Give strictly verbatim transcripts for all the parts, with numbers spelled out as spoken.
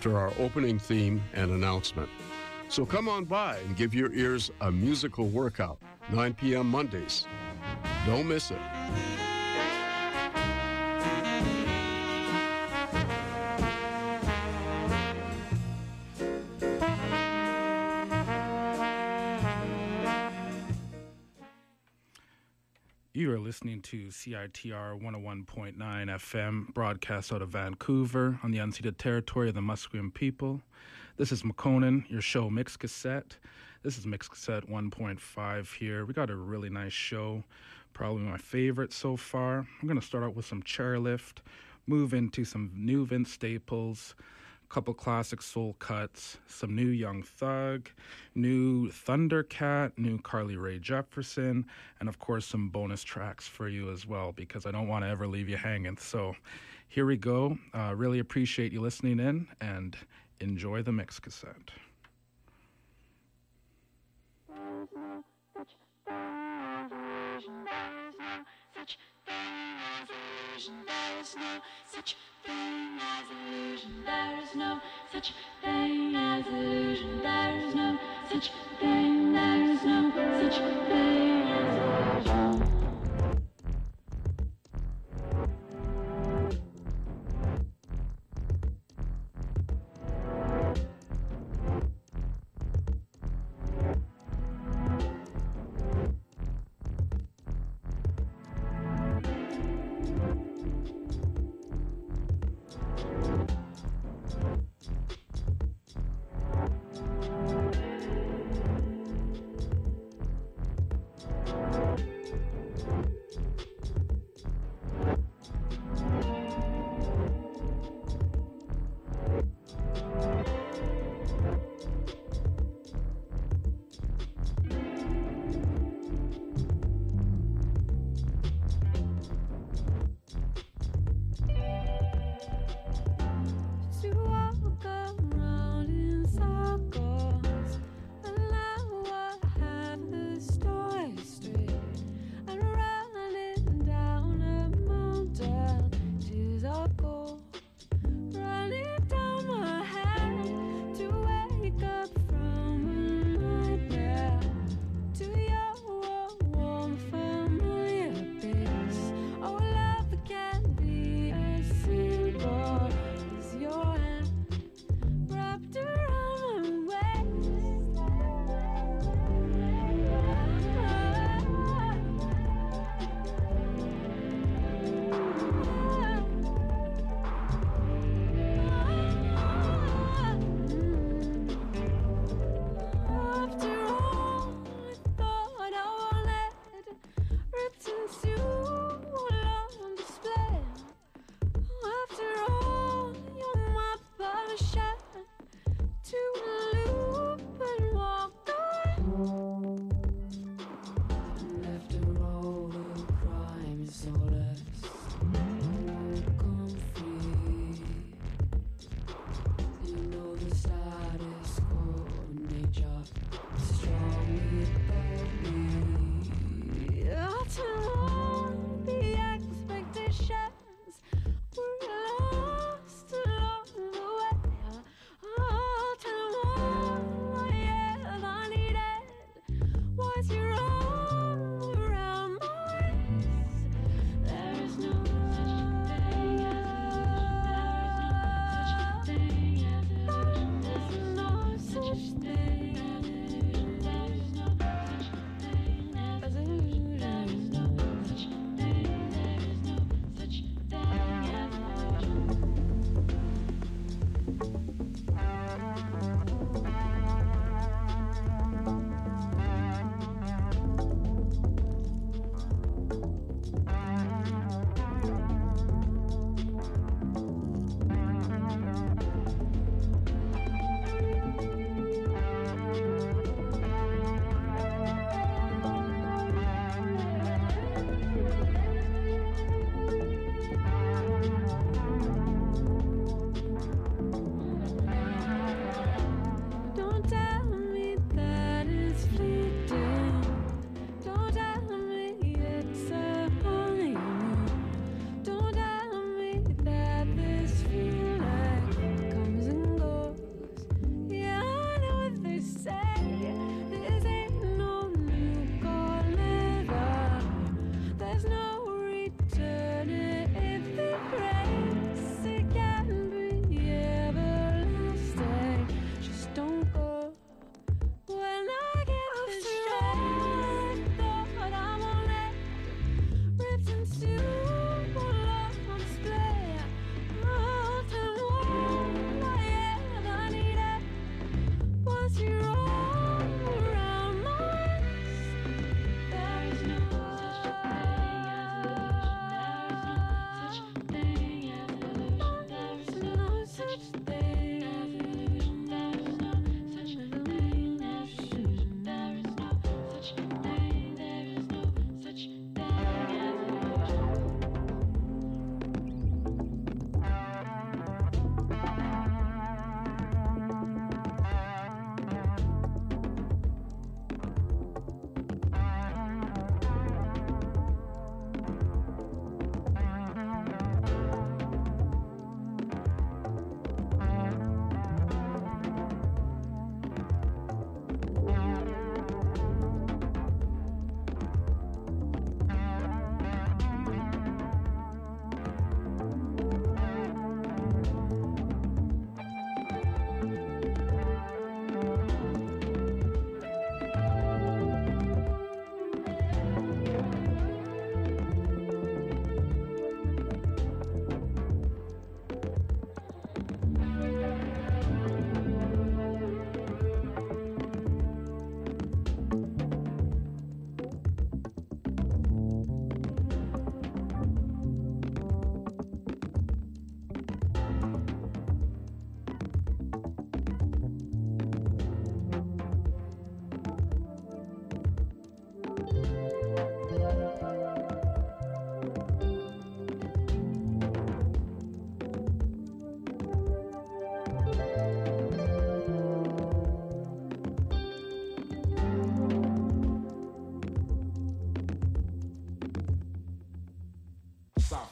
after our opening theme and announcement. So come on by and give your ears a musical workout, nine p.m. Mondays. Don't miss it. You are listening to C I T R one oh one point nine F M, broadcast out of Vancouver on the unceded territory of the Musqueam people. This is McConan, your show Mix Cassette. This is Mix Cassette one point five here. We got a really nice show, probably my favorite so far. I'm going to start out with some Chairlift, move into some new Vince Staples, a couple classic soul cuts, some new Young Thug, new Thundercat, new Carly Rae Jepsen, and of course some bonus tracks for you as well, because I don't want to ever leave you hanging. So here we go. Uh, really appreciate you listening in, and enjoy the Mix Cassette. There is no such thing as illusion. There is no such thing as illusion. There is no such thing. There is no such thing as illusion.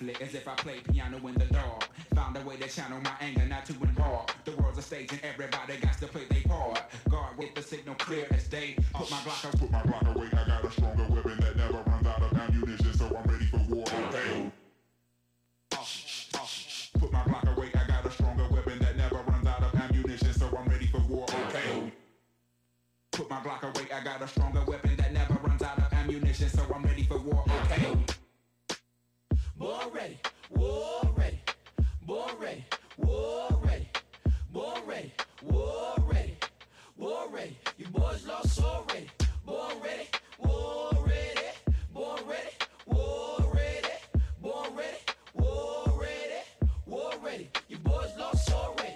softly as if I play piano in the dark. Found a way to channel my anger, not to embark. The world's a stage and everybody got to play their part. Guard with the signal clear as day. Put my Glock, put my Glock away. I got a stronger weapon that never runs out of ammunition, so I'm ready for war. Okay. Awesome, awesome. Put my Glock away. I got a stronger weapon that never runs out of ammunition, so I'm ready for war. Okay. Put my Glock away. I got a stronger weapon that never runs out of ammunition, so I'm ready for war. Okay. War ready, war ready, war ready, war ready, war ready, war ready, war ready. You boys lost already. War ready, war ready, war ready, war ready, war ready, war ready, war ready. You boys lost already.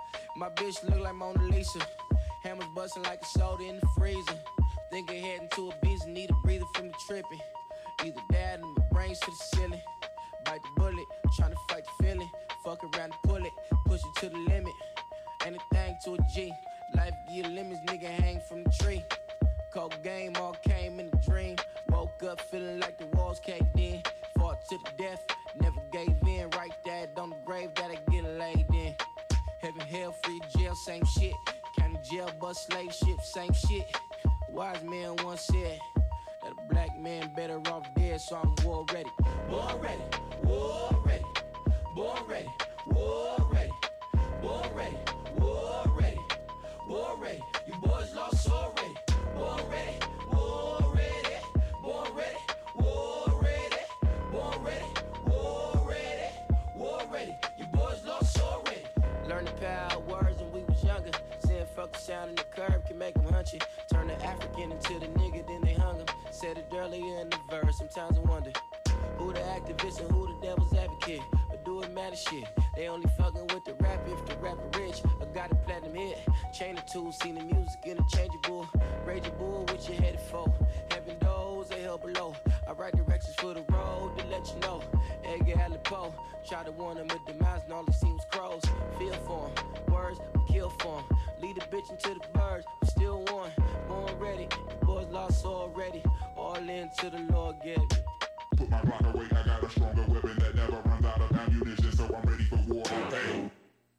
My bitch look like Mona Lisa. Hammers busting like a soda in the freezer. Think ahead into a beast, need a breather from the tripping. Either that or my brains to the ceiling. Bite the bullet, tryna fight the feeling. Fuck around and pull it, push it to the limit. Anything to a G. Life give limits, nigga hang from the tree. Cold game, all came in a dream. Woke up feeling like the walls caved in. Fought to the death, never gave in. Right there on the grave that I get laid in. Heaven, hell, free jail, same shit. County jail, bus, slave ship, same shit. Wise man once said that a black man better off dead, so I'm war ready. War ready, war ready, war ready, war ready, war ready, war ready, war ready. You boys lost already. War ready, war ready, war ready, war ready, war ready, war ready, war ready. You boys lost already. Learn the power of words when we was younger. Saying fuck the sound in the curb can make them hunchy. Turn the African into the nigga, then they hung him. Said it earlier in the verse, sometimes I wonder who the activist and who the devil's advocate. But do it matter shit. They only fucking with the rap if the rapper rich. I got a platinum hit. Chain of tools, seen the music interchangeable. Raging bull, what you headed for? Heaven doors, they hell below. I write directions for the road to let you know. Edgar Allan Poe tried to warn him with demise and all he seen was crows. Feel for him, words, kill for him. Lead a bitch into the birds, but still one. Born ready, the boys lost already. All into the Lord get me. Put my rock away, I got a stronger weapon that never runs out of ammunition, so I'm ready for war. Okay.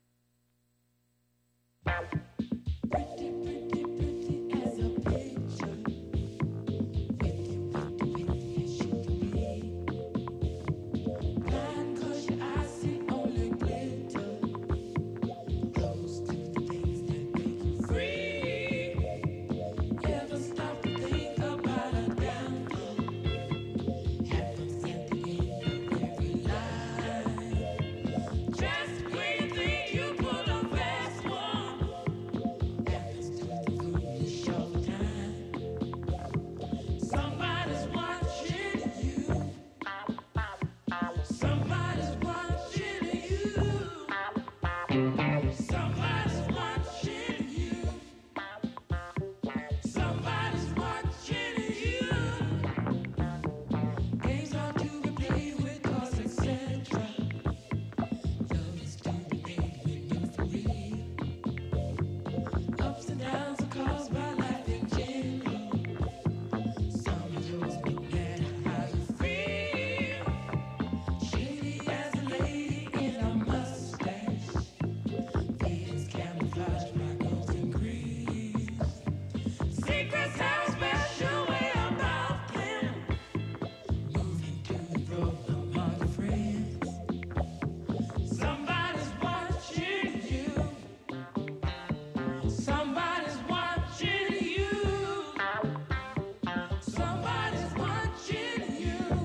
Pretty, pretty, pretty as a picture. Pretty, pretty, pretty as you can be. Blind 'cause your eyes see only glitter. Close to the things that make you free. Ever stop to think about a downfall? Happens at the end of every line. Just when you think you pull a fast one, happens to the foolish all the time. Somebody's watching you. Somebody's watching you. Somebody's watching you. Somebody's watching you. Games are to be played with cause et cetera. Love is to be made when you're for real. Ups and downs are caused by life in general. Some of those no matter how you feel. Shady as a lady in a mustache. Feelings camouflaged by gold and green. Secrets have a special way about them. Moving to and fro among friends. Somebody's watching you. Somebody's watching you. Somebody's watching you.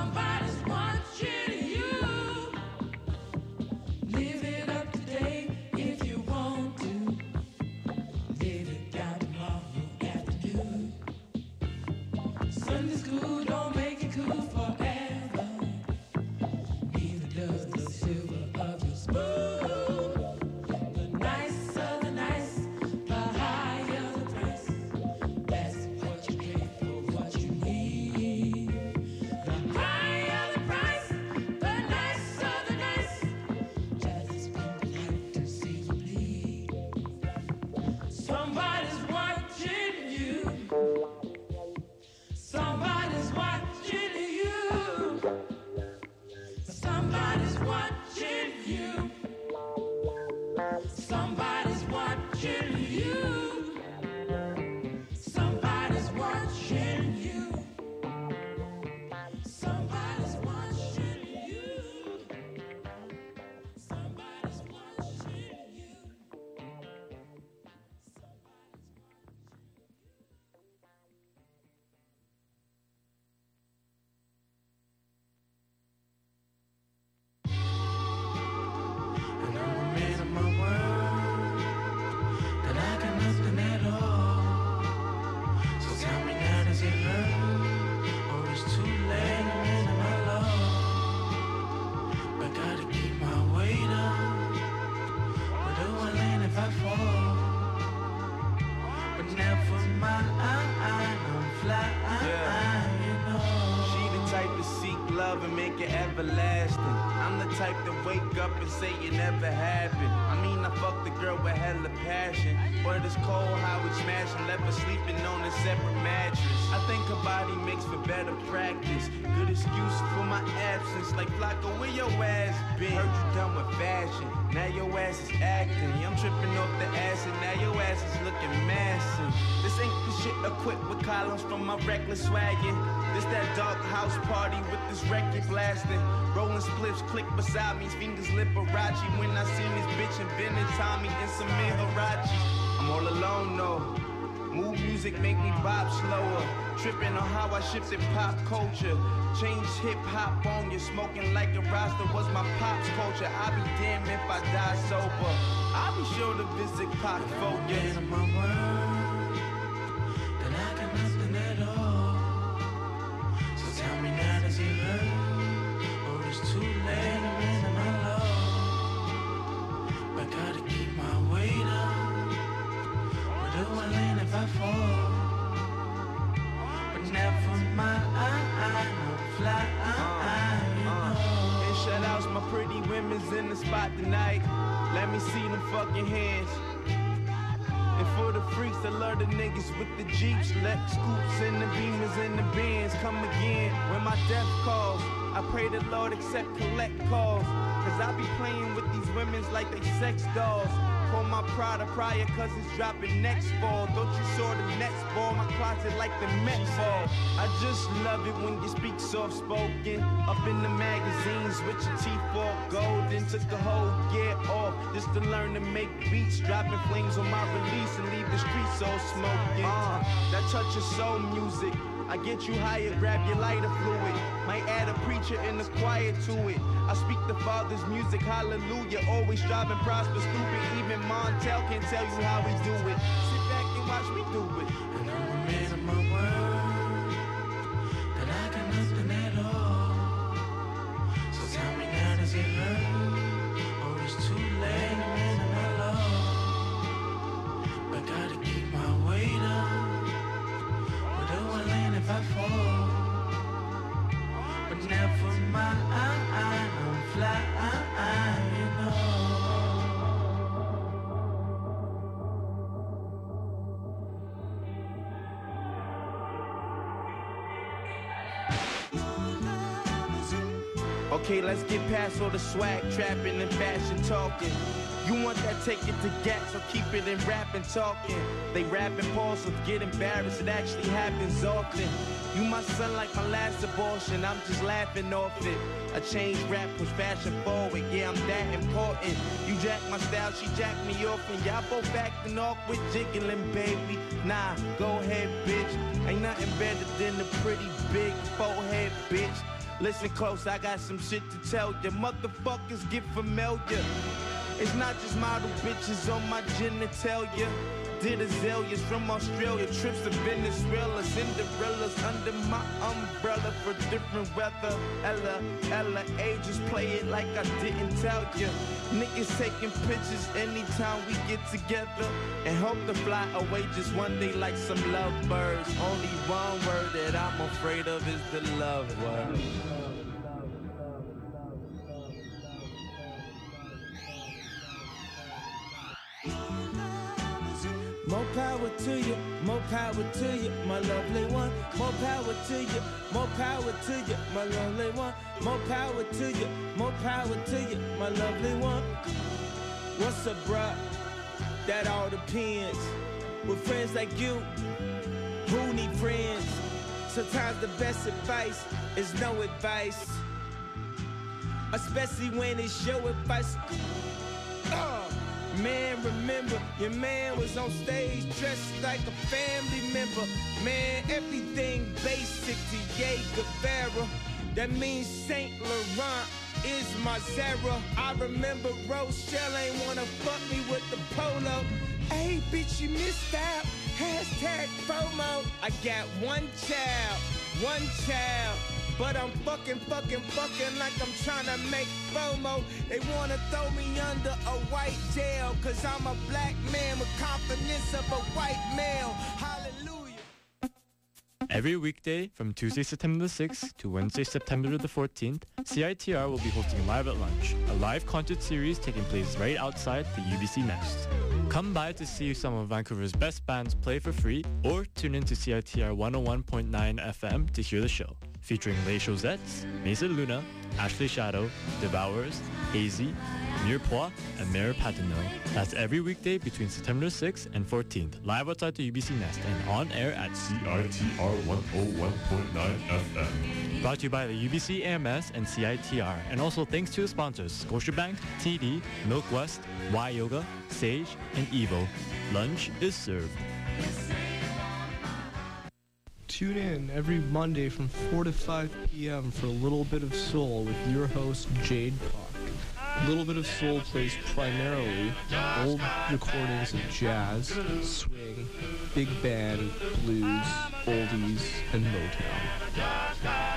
Somebody's watching you. Live it up today everlasting. I'm the type to wake up and say it never happened. I mean, I fucked the girl with hella passion. But it's cold how we smashing, left her sleeping on a separate mattress. I think her body makes for better practice. Good excuse for my absence, like Flocko, where your ass been? Heard you done with fashion, now your ass is acting. I'm tripping off the acid, now your ass is looking massive. This ain't the shit equipped with columns from my reckless swaggin'. This that dark house party with this record blasting. Rolling spliffs, click beside me, fingers Liberace. When I seen this bitch invented Tommy and Samir Harachi. I'm all alone though. Mood music make me bop slower. Tripping on how I shifted pop culture. Changed hip hop on you, smoking like a Rasta was my pop's culture. I'll be damned if I die sober. I'll be sure to visit Pac for you. In my world, then I got nothing at all. So tell me now, does it hurt? Or it's too late to raise my love? But gotta keep my weight up. Where do I land if I fall? But never mind, I'm fly, you know. And shout outs my pretty women's in the spot tonight. Let me see them fucking hands. And for the freaks that love the niggas with the Jeeps, let scoops and the beamers and the bands come again. When my death calls, I pray the Lord accept collect calls. Cause I be playing with these women's like they sex dolls. Call my Prada prior cause it's dropping next fall. Don't you saw the Nets ball, my closet like the Met ball. I just love it when you speak soft spoken. Up in the magazines with your teeth all golden. Took the whole year off just to learn to make beats. Dropping flames on my release and leave the streets all smoking. Uh, that touch of soul music. I get you higher, grab your lighter fluid. Might add a preacher in the choir to it. I speak the Father's music, hallelujah. Always striving, prosper, stupid. Even Montel can tell you how we do it. Sit back and watch me do it. And I'm a man of my word, that I got nothing at all. So tell me now, does it hurt? Or it's too late to raise my love? But gotta keep my weight up. If I fall, but never mind, I'm fly, you know. Okay, let's get past all the swag, trapping and fashion talking. You want that, take it to Gat, so keep it in rap and talking. They rap and pause, so get embarrassed, it actually happens often. You my son like my last abortion, I'm just laughing off it. I changed rap, push fashion forward, yeah, I'm that important. You jack my style, she jacked me off, and y'all both acting awkward, jiggling, baby. Nah, go ahead, bitch. Ain't nothing better than a pretty big forehead, bitch. Listen close, I got some shit to tell ya. Motherfuckers get familiar. It's not just model bitches on my genitalia. Did azaleas from Australia, trips to Venezuela, Cinderella's under my umbrella for different weather. Ella, Ella, ages play it like I didn't tell ya. Niggas taking pictures anytime we get together and hope to fly away just one day like some lovebirds. Only one word that I'm afraid of is the love word. More power to you, more power to you, my lovely one. More power to you, more power to you, my lovely one. More power to you, more power to you, my lovely one. What's up, bruh? That all depends. With friends like you, who need friends? Sometimes the best advice is no advice, especially when it's your advice. Uh. Man, remember, your man was on stage dressed like a family member. Man, everything basic to Ye Guevara. That means Saint Laurent is my Zara. I remember Rochelle ain't wanna fuck me with the polo. Hey, bitch, you missed out. Hashtag FOMO. I got one child, one child. But I'm fucking, fucking, fucking like I'm trying to make FOMO. They wanna throw me under a white jail, cause I'm a black man with confidence of a white male. Hallelujah. Every weekday from Tuesday, September the sixth to Wednesday, September the fourteenth, C I T R will be hosting Live at Lunch, a live concert series taking place right outside the U B C Nest. Come by to see some of Vancouver's best bands play for free, or tune in to C I T R one oh one point nine F M to hear the show. Featuring Les Chosettes, Mesa Luna, Ashley Shadow, Devourers, Hazy, Mirepoix, and Mayor Patinot. That's every weekday between September sixth and fourteenth, live outside the U B C Nest and on air at C I T R one oh one point nine F M. Brought to you by the U B C A M S and C I T R, and also thanks to the sponsors Scotiabank, T D, Milk West, Y Yoga, Sage, and Evo. Lunch is served. Tune in every Monday from four to five p.m. for a little bit of soul with your host, Jade Park. Little Bit of Soul plays primarily old recordings of jazz, swing, big band, blues, oldies, and Motown.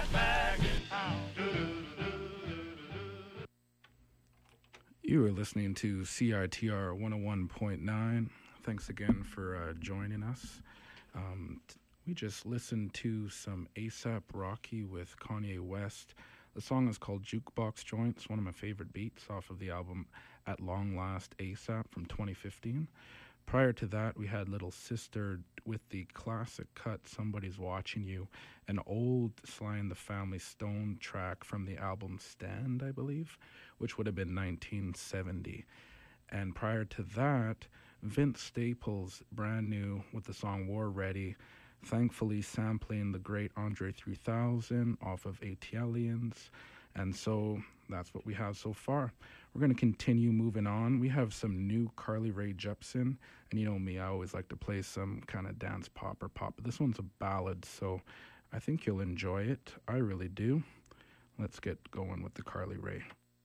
You are listening to C I T R one oh one point nine. Thanks again for uh, joining us. Um, t- we just listened to some A$AP Rocky with Kanye West. The song is called Jukebox Joints, one of my favorite beats off of the album At Long Last A$AP from twenty fifteen. Prior to that, we had Little Sister with the classic cut Somebody's Watching You, an old Sly and the Family Stone track from the album Stand, I believe, which would have been nineteen seventy. And prior to that, Vince Staples, brand new with the song War Ready, thankfully sampling the great Andre three thousand off of ATLiens. And so that's what we have so far. We're going to continue moving on. We have some new Carly Rae Jepsen. And you know me, I always like to play some kind of dance pop or pop. But this one's a ballad, so I think you'll enjoy it. I really do. Let's get going with the Carly Rae.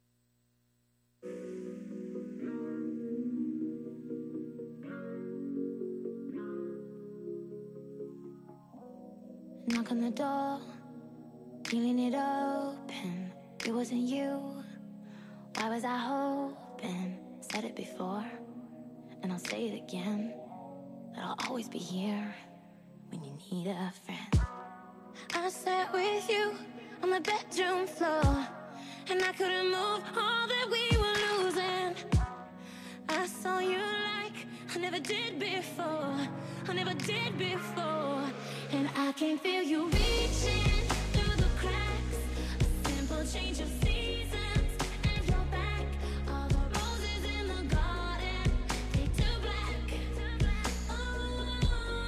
Knock on the door, feeling it open. It wasn't you. Why was I hoping? Said it before, and I'll say it again, that I'll always be here when you need a friend. I sat with you on the bedroom floor, and I couldn't move all that we were losing. I saw you like I never did before, I never did before. And I can feel you reaching through the cracks. A simple change of seasons and you're back. All the roses in the garden fade to black. Oh,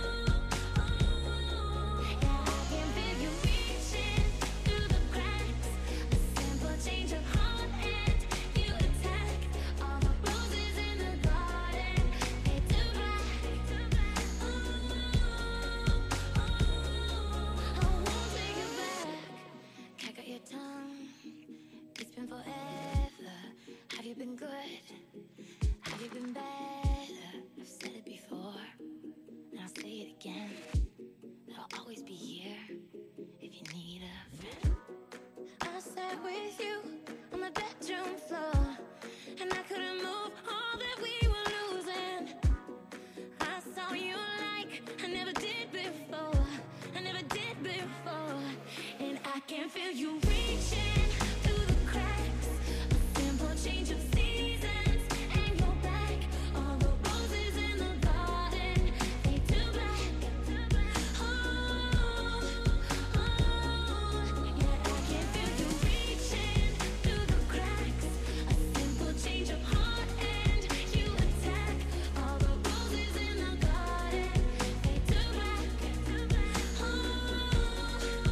oh, yeah, I can feel you reaching through the cracks. A simple change of heart and you attack. All the roses in the garden fade to black. Oh, it's been forever. Have you been good? Have you been better? I've said it before, and I'll say it again, that I'll always be here if you need a friend. I sat with you on the bedroom floor, and I couldn't move all that we were losing. I saw you like I never did before, I never did before. And I can feel you reaching through the cracks. A simple change of seasons and you're back. All the roses in the garden fade to black. Oh, oh, yeah, I can feel you reaching through the cracks. A simple change of heart and you attack. All the roses in the garden fade to black. Oh,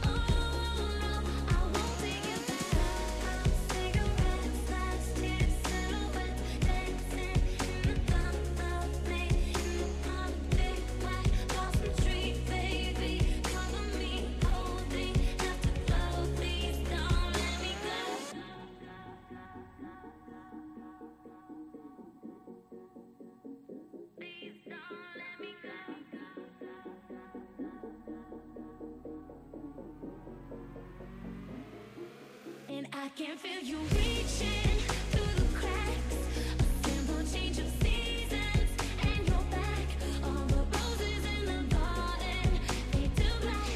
I won't take it back. Cigarettes, lights, tears, silhouette, dancing in the dark of me. In the park, big white blossom tree, baby. Cover me, holding afterglow. Please don't let me go. Please don't let me go. And I can feel you reaching through the cracks. A simple change of seasons and you're back. All the roses in the garden fade to black.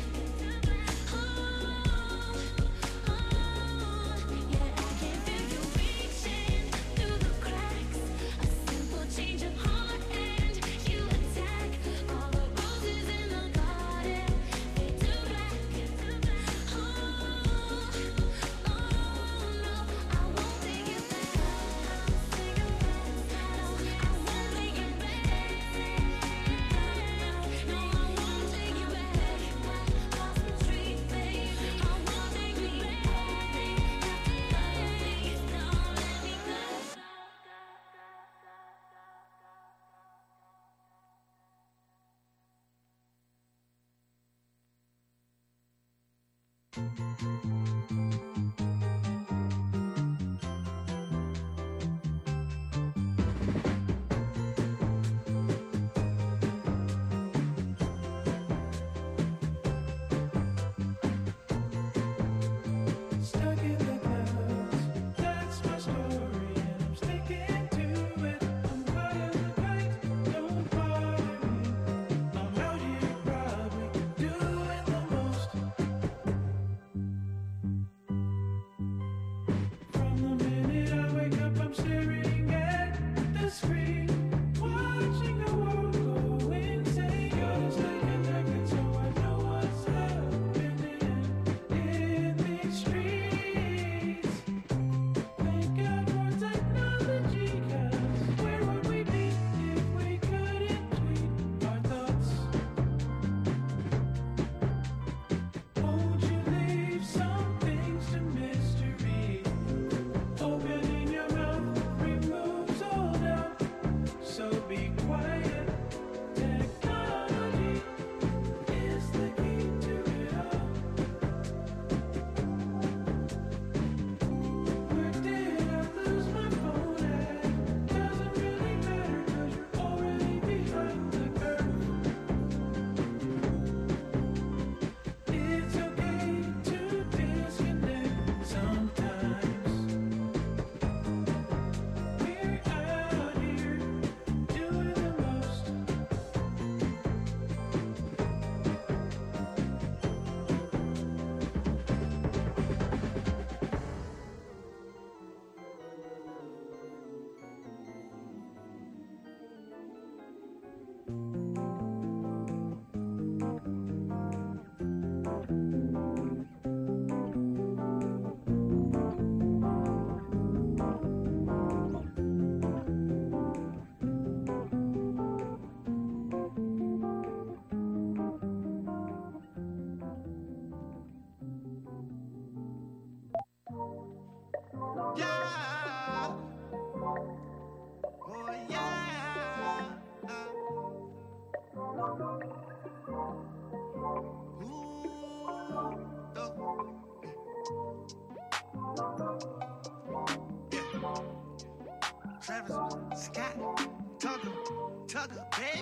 Travis Scott, Tugger, Tugger, baby.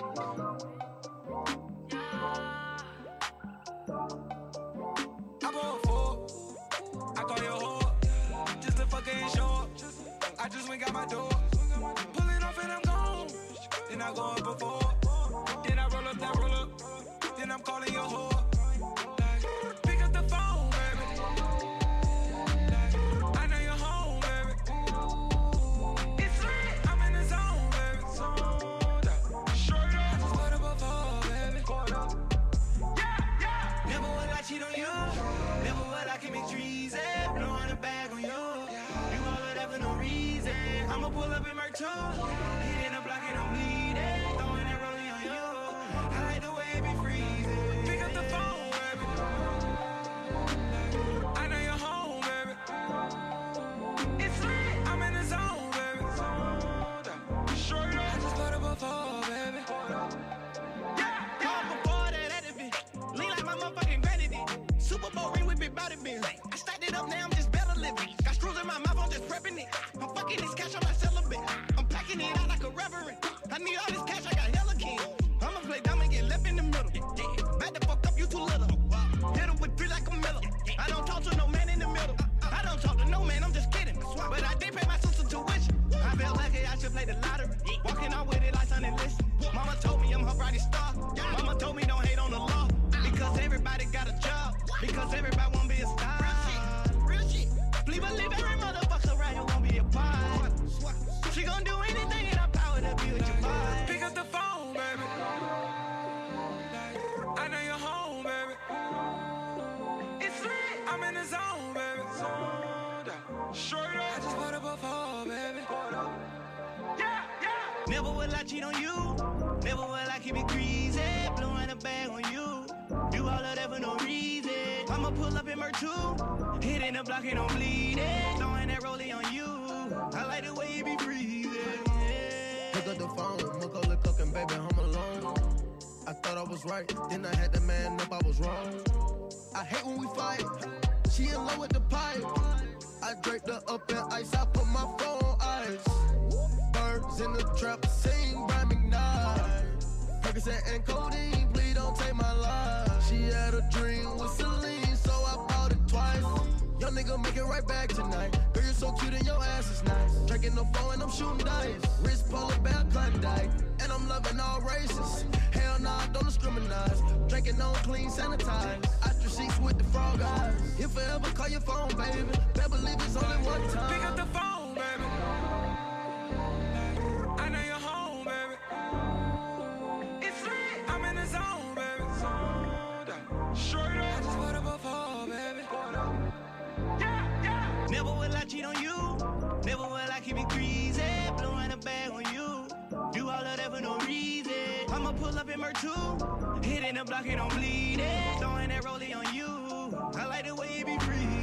I bought four, I call your whore, just a fucking short. I just went got my door, pulling off and I'm gone. Then I go up before, then I roll up that roll up, then I'm calling your whore. Like, pick up the phone, baby. Like, I know you're home, baby. It's lit, I'm in the zone, baby. Zoned out, straight up. I just put up a phone, baby. Yeah, yeah. Never would I cheat on you. Never would I commit treason. Blowing a bag on you. You all of that for no reason. I'ma pull up in Merc two. Hit in the block and I'm bleeding. Throwing that rolling on you. I like the way it be freezing. Pick up the phone, baby. I know you're home, baby. It's lit, I'm in the zone, baby. Zoned out, straight up. I just put up a phone, baby. Yeah, yeah. Before that, that'd be lean like my motherfucking granny did. Super Bowl ring with big body bin. I stacked it up, now I'm just better living. Got screws in my mouth, I'm just prepping it. I'm fucking this cash on my celibate. I'm packing it out like a reverend. I need all this cash, I got hella kids. I'ma play dumb and get left in the middle. Back the fuck up, you too little. Hit him with three like a miller. I don't talk to no man in the middle. I don't talk to no man, I'm just kidding. But I did pay my sister tuition. I felt like I should play the lottery. Walking out with it like Sunday list. Mama told me I'm her brightest star. Mama told me don't hate on the law. Because everybody got a job. Because everybody wanna be a star. Real shit. Please believe every motherfucker right here won't be a part. She gon' do anything in her power to be with your boy. Pick up the phone, baby. I know you're home, baby. It's lit, I'm in the zone, baby. Zoned out, straight up. I just put up a phone, baby. Yeah, yeah. Never will I cheat on you. Never will I keep it greasy. Blowing a bag on you. Do all of that for no reason. I'ma pull up in Merc two. Hitting the block and I'm bleeding. Throwing that rollie on you. I like the way you be breathing. Yeah. Pick up the phone, Macaulay cooking, baby, I'm alone. I thought I was right, then I had to man up, I was wrong. I hate when we fight. She in love with the pipe. I draped her up in ice, I put my phone on ice. Birds in the trap, sing by McKnight. Percocet and codeine, please don't take my life. She had a dream with Celine, so I bought it twice. Young nigga make it right back tonight. Girl, you're so cute and your ass is nice. Drinking the phone and I'm shooting dice. Wrist polar bear Klondike, and I'm loving all races. Hell nah, don't discriminate. Drinking on clean, sanitized. Ostrich sheets with the frog eyes. If forever call your phone, baby. Better believe it's only one time. Pick up the phone, baby. I know you're home, baby. It's lit. I'm in the zone, baby. Straight up. I just put up a phone, baby. Yeah, yeah. Never will I cheat on you. Never will I keep it greasy. Blowing a bag on you. Do all of that for no reason. I'ma pull up in Mer two. Hitting the block and I'm bleeding. Throwing that rollie on you. I like the way you be breathing.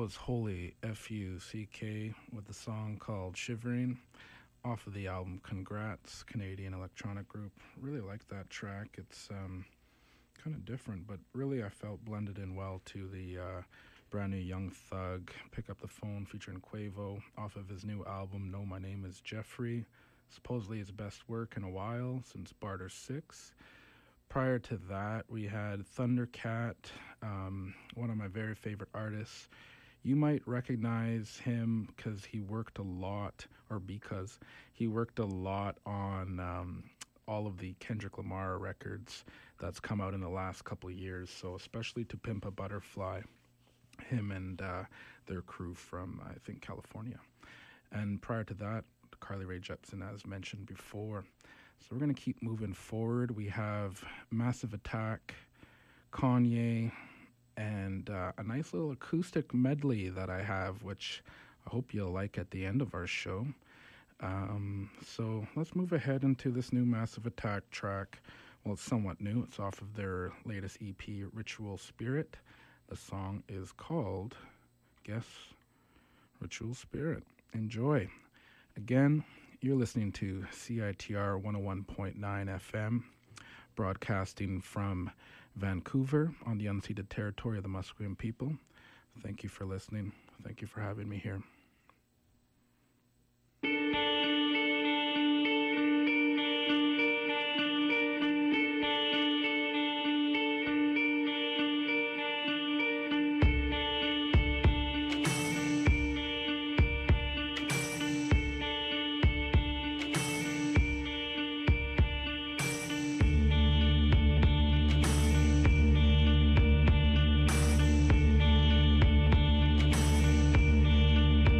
was Holy, F U C K, with the song called Shivering, off of the album Congrats, Canadian electronic group. Really like that track. It's um, kind of different, but really I felt blended in well to the uh, brand new Young Thug, Pick Up the Phone featuring Quavo, off of his new album, No, My Name is Jeffrey. Supposedly his best work in a while, since Barter six. Prior to that, we had Thundercat, um, one of my very favorite artists. You might recognize him because he worked a lot, or because he worked a lot on um, all of the Kendrick Lamar records that's come out in the last couple of years. So especially To Pimp a Butterfly, him and uh, their crew from, I think, California. And prior to that, Carly Rae Jepsen, as mentioned before. So we're going to keep moving forward. We have Massive Attack, Kanye, and uh, a nice little acoustic medley that I have, which I hope you'll like at the end of our show. Um, so let's move ahead into this new Massive Attack track. Well, it's somewhat new. It's off of their latest E P, Ritual Spirit. The song is called, guess, Ritual Spirit. Enjoy. Again, you're listening to C I T R one oh one point nine F M, broadcasting from Vancouver on the unceded territory of the Musqueam people. Thank you for listening. Thank you for having me here. Thank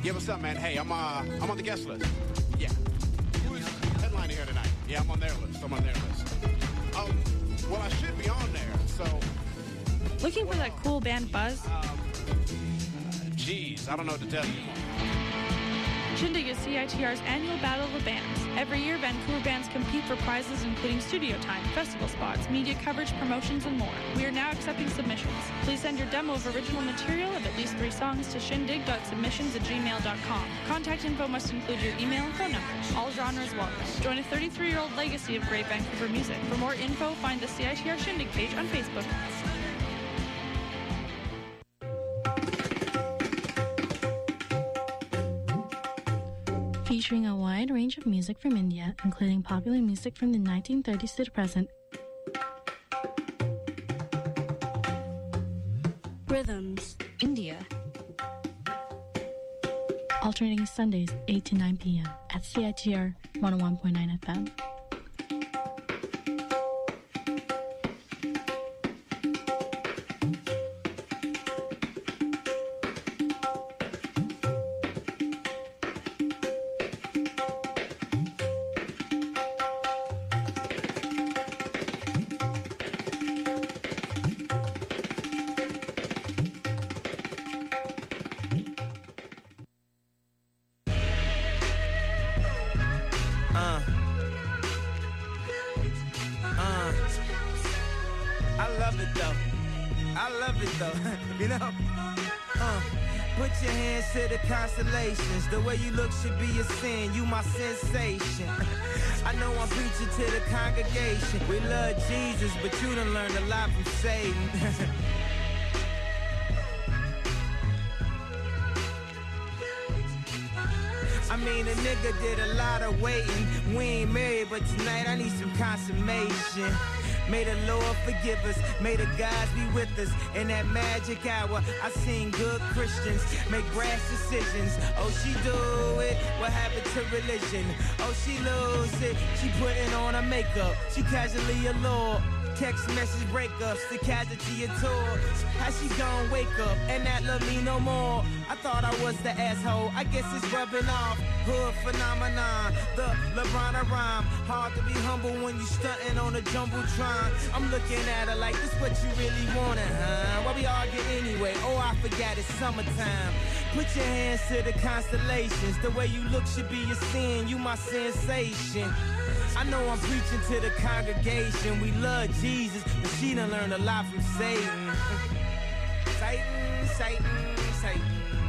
Yeah, what's up, man? Hey, I'm uh, I'm on the guest list. Yeah. Who's headliner here tonight? Yeah, I'm on their list. I'm on their list. Oh, well, I should be on there, so... Looking for that cool band buzz? Geez, I don't know what to tell you. Shindig is C I T R's annual Battle of the Bands. Every year, Vancouver bands compete for prizes including studio time, festival spots, media coverage, promotions, and more. We are now accepting submissions. Please send your demo of original material of at least three songs to shindig dot submissions at gmail dot com. Contact info must include your email and phone number. All genres welcome. Join a thirty-three-year-old legacy of great Vancouver music. For more info, find the C I T R Shindig page on Facebook. Featuring a wide range of music from India, including popular music from the nineteen thirties to the present. Rhythms, India. Alternating Sundays, eight to nine p.m. at C I T R one oh one point nine F M. Constellations, the way you look should be a sin. You my sensation. I know I'm preaching to the congregation. We love Jesus, but you done learned a lot from Satan. I mean, a nigga did a lot of waiting. We ain't married, but tonight I need some consummation. May the Lord forgive us, may the gods be with us. In that magic hour, I seen good Christians make rash decisions. Oh, she do it, what happened to religion? Oh, she lose it, she putting on her makeup. She casually allured. Text message breakups, the casualty of tour. How she gon' wake up and not love me no more? I thought I was the asshole, I guess it's rubbing off. Hood phenomenon, the LeBron of rhyme. Hard to be humble when you stunting on a jumbotron. I'm looking at her like, this what you really wanted, huh? Why we argue anyway? Oh, I forgot it's summertime. Put your hands to the constellations. The way you look should be a sin, you my sensation. I know I'm preaching to the congregation. We love Jesus, but she done learned a lot from Satan. Satan, Satan, Satan.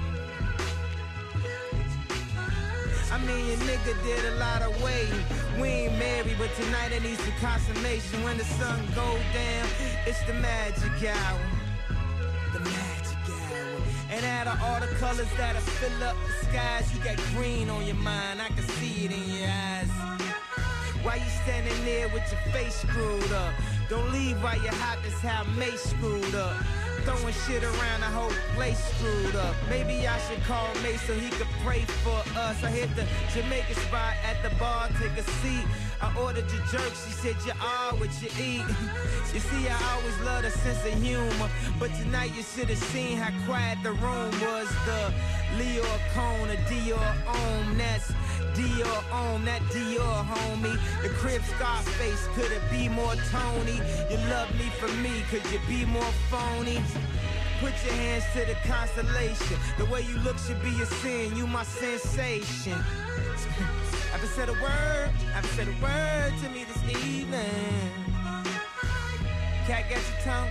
I mean, your nigga did a lot of waiting. We ain't married, but tonight I need some consummation. When the sun goes down, it's the magic hour. The magic hour. And out of all the colors that'll fill up the skies, you got green on your mind. I can see it in your eyes. Why you standing there with your face screwed up? Don't leave while you're hot, that's how Mace screwed up. Throwing shit around, the whole place screwed up. Maybe I should call Mace so he could pray for us. I hit the Jamaican spot at the bar, take a seat. I ordered your jerk, she said you are what you eat. You see, I always love a sense of humor, but tonight you should have seen how quiet the room was. The Leo Cone, a Dior Om, that's Dior Om, that Dior homie. The crib Scarface, could it be more Tony? You love me for me, could you be more phony? Put your hands to the constellation. The way you look should be a sin, you my sensation. Haven't said a word, haven't said a word to me this evening. Cat, get your tongue.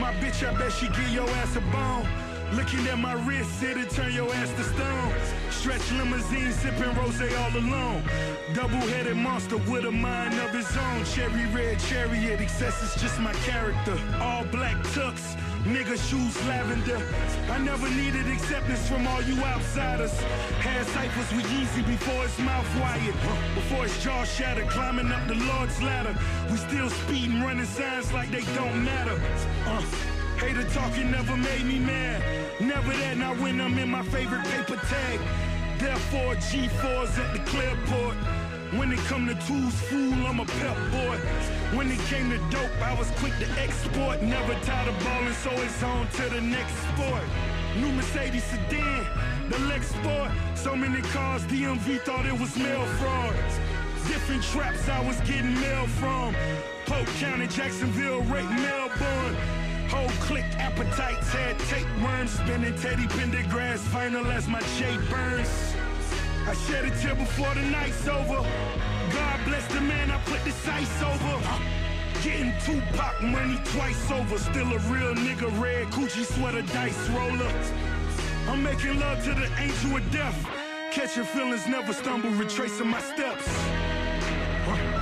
my bitch, I bet she give your ass a bone. Looking at my wrist, it'll turn your ass to stone. Stretch limousine, sipping rosé all alone. Double-headed monster with a mind of his own. Cherry red chariot, excess is just my character. All black tux, nigga shoes lavender. I never needed acceptance from all you outsiders. Had ciphers with Yeezy before his mouth wired. Before his jaw shattered, climbing up the Lord's ladder. We still speeding, running signs like they don't matter. Uh. Hater talking never made me mad. Never that, not when I'm in my favorite paper tag. Therefore, G fours at the Clearport. When it come to tools, fool, I'm a pep boy. When it came to dope, I was quick to export. Never tired of balling, so it's on to the next sport. New Mercedes sedan, the Lex Sport. So many cars, D M V thought it was mail fraud. Different traps I was getting mail from. Polk County, Jacksonville, Rake, Melbourne. Whole click appetites had tapeworms. Spinning Teddy Pendergrass, final as my J Burns. I shed a tear before the night's over. God bless the man I put the sights over. Uh, getting Tupac money twice over. Still a real nigga, red Gucci sweater, dice roller. I'm making love to the angel of death. Catching feelings, never stumble, retracing my steps. Uh,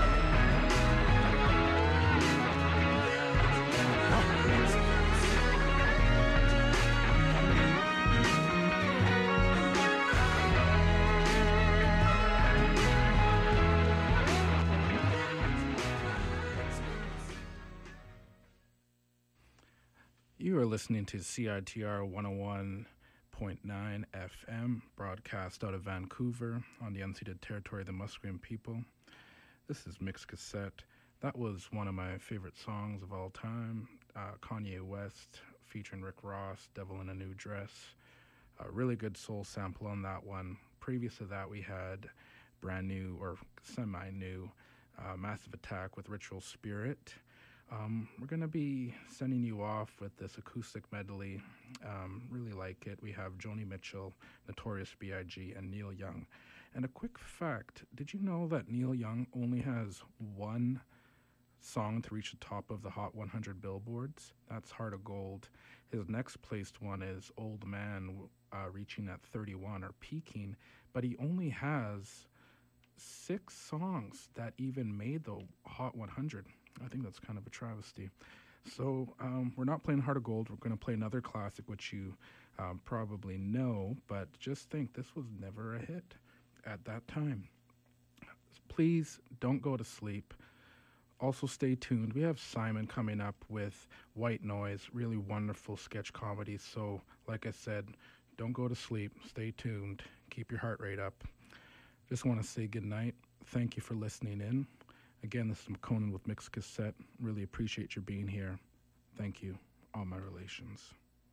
You are listening to C I T R one oh one point nine F M, broadcast out of Vancouver on the unceded territory of the Musqueam people. This is Mixed Cassette. That was one of my favorite songs of all time, uh, Kanye West featuring Rick Ross, Devil in a New Dress. A really good soul sample on that one. Previous to that, we had brand new or semi-new uh, Massive Attack with Ritual Spirit. Um, we're going to be sending you off with this acoustic medley. Um, really like it. We have Joni Mitchell, Notorious B I G, and Neil Young. And a quick fact, did you know that Neil Young only has one song to reach the top of the Hot one hundred billboards? That's Heart of Gold. His next placed one is Old Man, uh, reaching at thirty-one or peaking, but he only has six songs that even made the Hot one hundred. I think that's kind of a travesty. So um, we're not playing Heart of Gold. We're going to play another classic, which you um, probably know, but just think this was never a hit at that time. Please don't go to sleep. Also stay tuned. We have Simon coming up with White Noise, really wonderful sketch comedy. So like I said, don't go to sleep. Stay tuned. Keep your heart rate up. Just want to say good night. Thank you for listening in. Again, this is McConan with Mixed Cassette. Really appreciate your being here. Thank you. All my relations.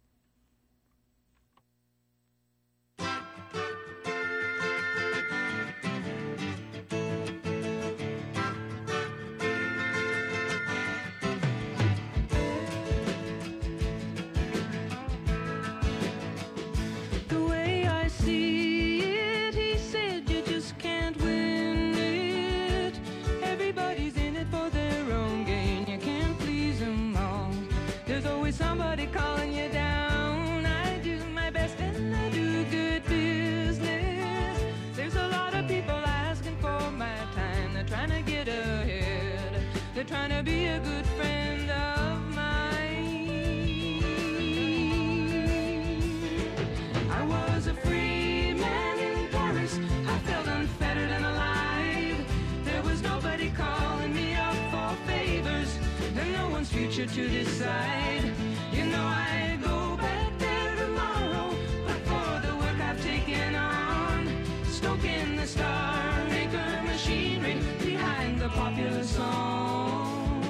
The way I see it, he said you just can't win it. Everybody's in it for their own gain. You can't please them all. There's always somebody calling you down. I do my best and I do good business. There's a lot of people asking for my time. They're trying to get ahead. They're trying to be a good friend of mine. I was a free man in Paris. I felt unfettered and alive. There was nobody calling me up for favors, and no one's future to decide. You know I go back there tomorrow, but for the work I've taken on, stoking the star maker machinery behind the popular song.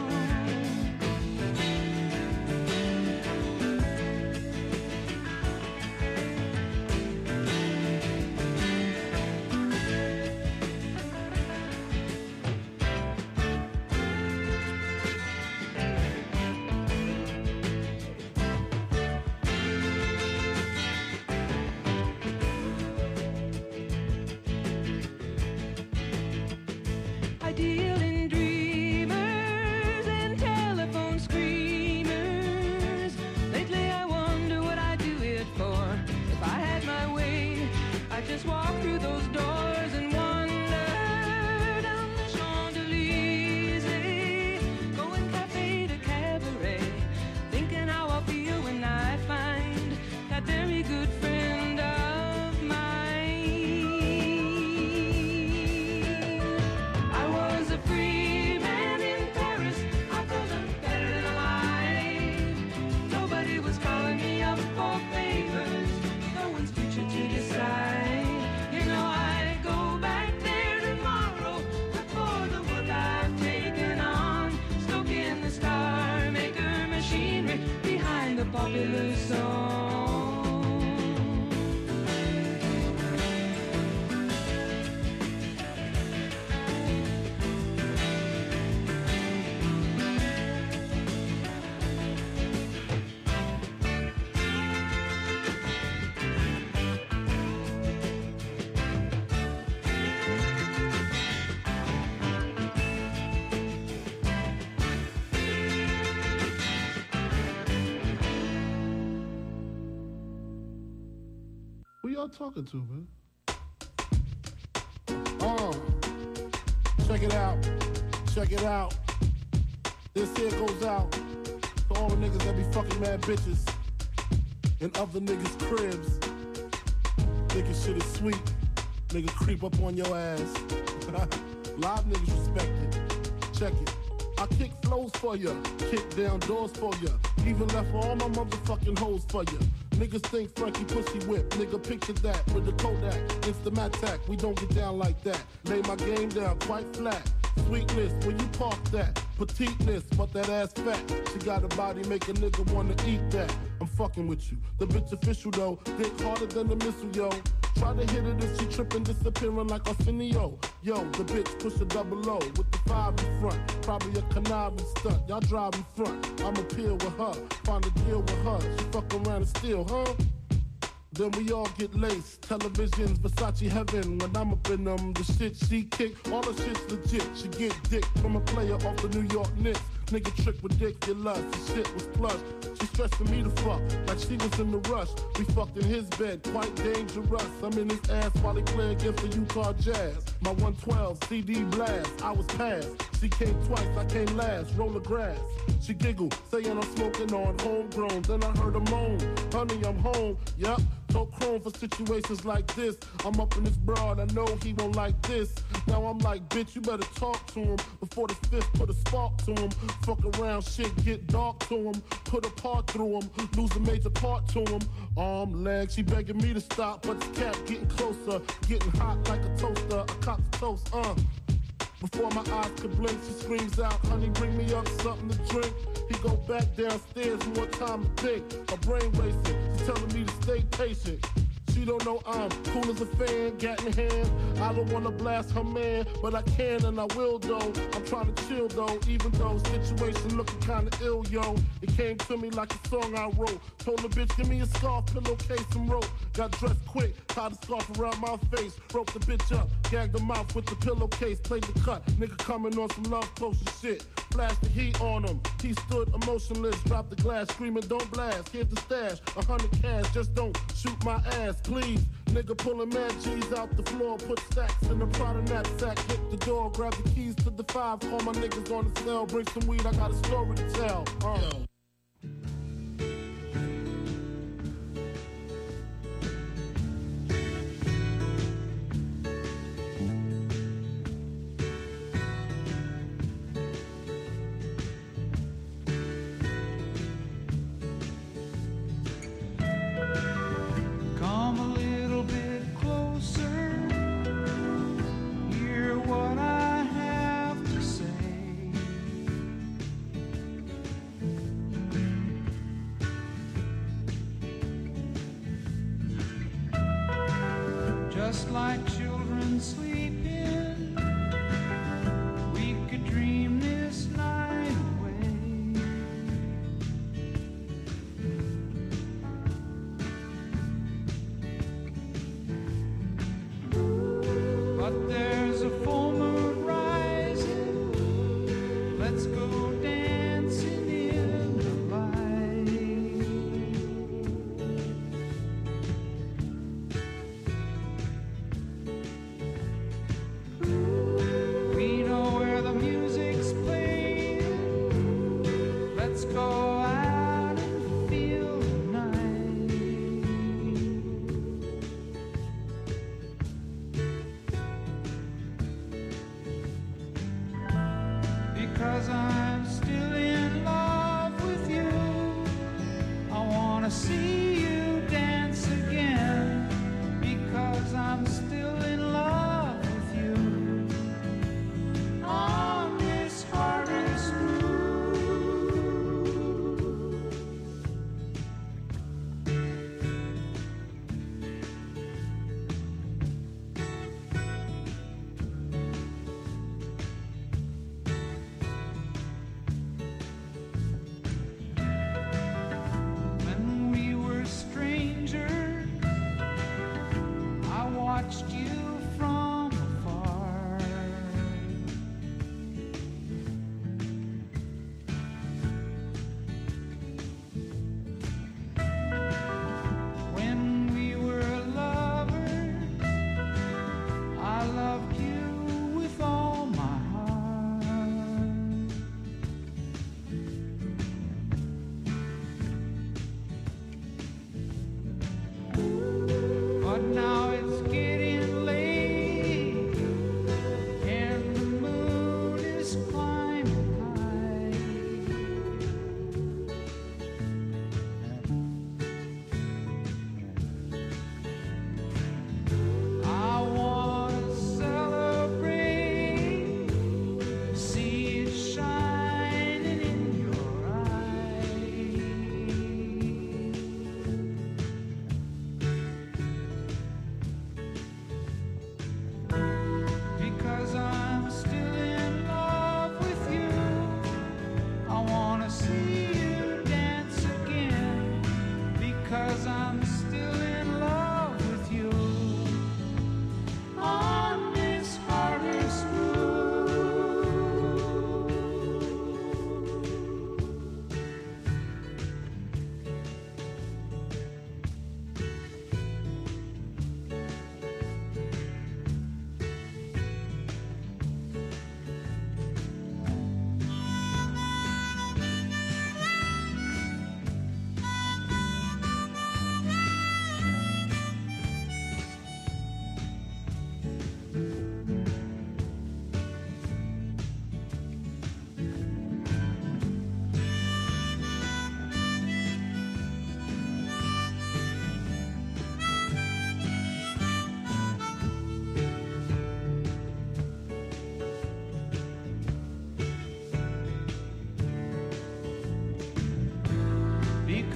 I deal in dreamers and telephone screamers. popular song. Who y'all talking to, man? Oh, check it out. Check it out. This here goes out to all the niggas that be fucking mad bitches in other niggas' cribs. Thinking shit is sweet. Nigga creep up on your ass. Live niggas respect it. Check it. I kick flows for ya, kick down doors for ya, even left all my motherfucking hoes for ya. Niggas think Frankie pussy whip, nigga picture that with the Kodak, Instamatic, we don't get down like that. Lay my game down quite flat, sweetness when you park that, petiteness but that ass fat. She got a body make a nigga wanna eat that. I'm fucking with you, the bitch official though, dick harder than the missile yo. Try to hit it if she trippin', disappearing like Arsenio. Yo, the bitch push a double O with the five in front. Probably a conniving stunt. Y'all drive in front. I'ma peel with her, find a deal with her. She fuck around and steal, huh? Then we all get laced. Televisions, Versace heaven. When I'm up in them, the shit she kick, all the shit's legit. She get dick from a player off the New York Knicks. Nigga trick ridiculous, the shit was plush. She stressing me to fuck, like she was in the rush. We fucked in his bed, quite dangerous. I'm in his ass while he play against the Utah Jazz. My one twelve C D blast, I was passed. She came twice, I came last, roll the grass. She giggled, saying I'm smoking on homegrown. Then I heard her moan, honey, I'm home. Yup, so chrome for situations like this. I'm up in this broad, I know he won't like this. Now I'm like, bitch, you better talk to him before the fifth put a spark to him. Fuck around, shit get dark to him. Put a part through him, lose a major part to him. Arm, leg, she begging me to stop, but the cat getting closer, getting hot like a toaster. I cop the toast, uh. Before my eyes could blink, she screams out, honey, bring me up something to drink. He go back downstairs, more time to think. Her brain racing, she's telling me to stay patient. She don't know I'm cool as a fan, gat in hand. I don't wanna blast her man, but I can and I will though. I'm trying to chill though, even though situation looking kinda ill, yo. It came to me like a song I wrote. Told the bitch, give me a scarf, pillowcase, and rope. Got dressed quick, tied a scarf around my face. Roped the bitch up, gagged her mouth with the pillowcase. Played the cut, nigga coming on some love potion shit. Flashed the heat on him, he stood emotionless. Dropped the glass, screaming, don't blast. Here's the stash, a hundred cash, just don't shoot my ass, please. Nigga pulling mad G's out the floor, put stacks in the Prada knapsack, hit the door, grab the keys to the five, call my niggas on the cell, bring some weed, I got a story to tell. Uh. Come a little bit closer, hear what I have to say. Just like children sleeping, we could dream this night away. But there's a full moon rising. Let's go dancing in the light. We know where the music's playing. Let's go out and feel the night.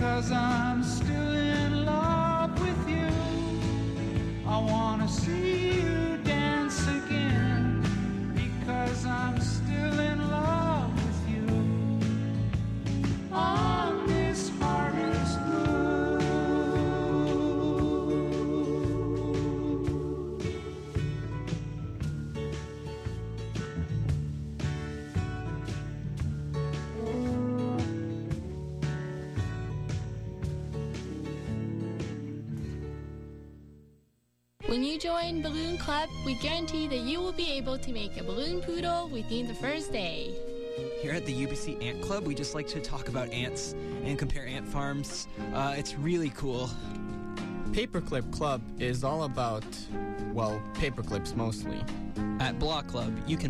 because I'm still in love with you. I wanna see you dance again because I'm still in love with you. On this harvest moon. When you join Balloon Club, we guarantee that you will be able to make a balloon poodle within the first day. Here at the U B C Ant Club, we just like to talk about ants and compare ant farms. Uh, it's really cool. Paperclip Club is all about, well, paperclips mostly. At Block Club, you can